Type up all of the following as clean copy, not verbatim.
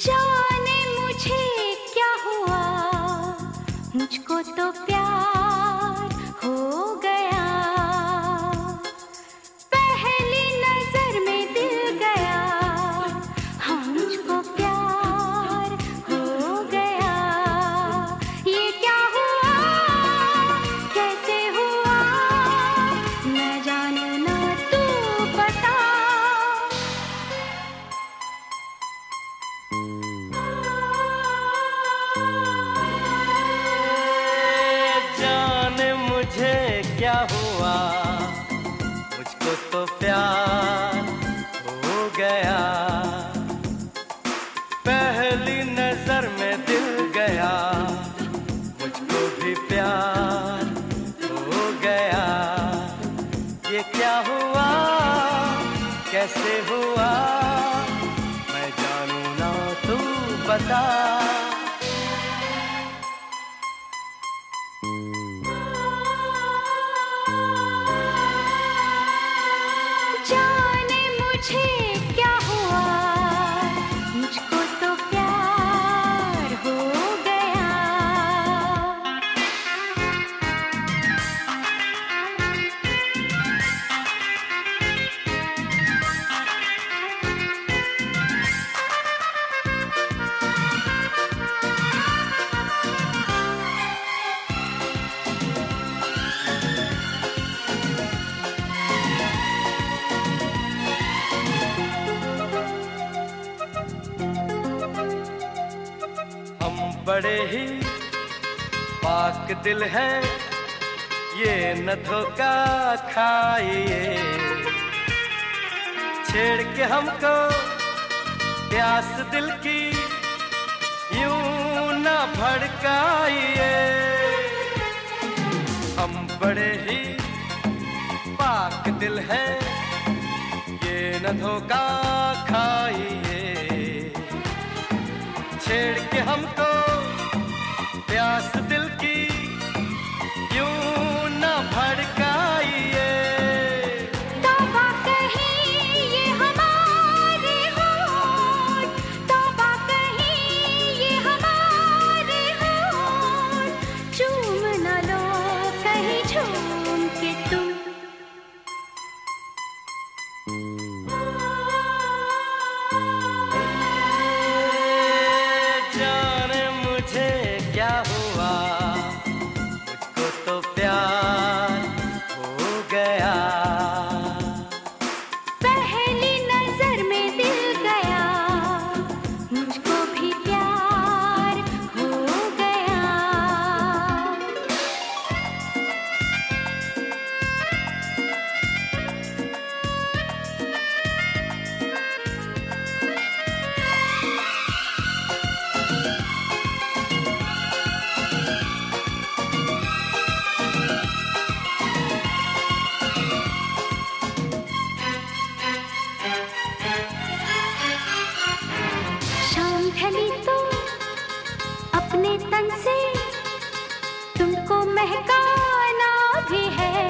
जाने मुझे क्या हुआ, मुझको तो प्यार हो गया। पहली नजर में दिल गया, हाँ मुझको प्यार हो गया। ये क्या हुआ, कैसे हुआ, न जाने ना तू बता। जाने मुझे क्या हुआ, मुझको तो प्यार हो गया। पहली नजर में दिल गया, मुझको भी प्यार हो गया। ये क्या हुआ, कैसे हुआ, मैं जानू ना तू बता। जाने मुझे क्या हुआ, मुझको तो प्यार हो गया। हम बड़े ही पाक दिल हैं, ये न धोखा खाइए। छेड़ के हमको प्यास दिल की यूं न भड़काइए। हम बड़े ही पाक दिल हैं, ये न धोखा खाइए। छेड़ के हमको प्यास दिल की यूं न भड़काइए। तौबा कहीं ये हमारे होठ, तौबा कहीं ये हमारे होठ, चूम न लो कहीं झूम के तुम। जाने मुझे क्या हुआ, मुझको तो प्यार हो गया। पहली नजर में दिल गया, मुझको भी प्यार हो गया। शाम ढली तो अपने तन से तुमको महकाना भी है।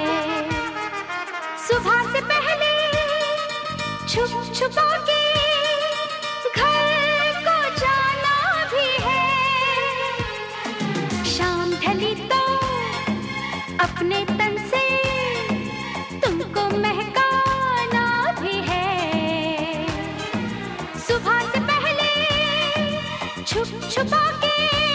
सुबह से पहले छुप छुपा के घर को जाना भी है। शाम ढली तो अपने तन से तुमको महकाना भी है। सुबह से पहले छुप छुपा के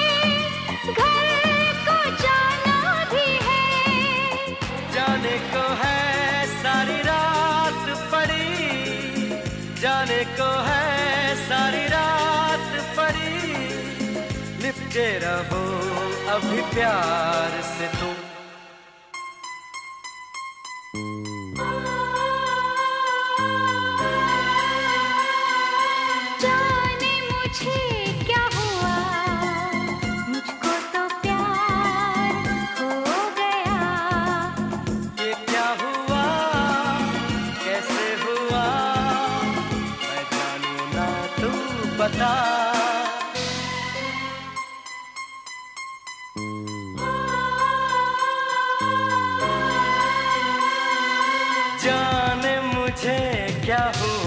घर को जाना भी है। जाने को है सारी रात पड़ी, जाने को है सारी रात पड़ी। लिपटे रहो अभी प्यार से तुम। जाने मुझे क्या हुआ, मुझको तो प्यार हो गया। ये क्या हुआ, कैसे हुआ, मैं जानू ना तू बता। जाने मुझे क्या हुआ,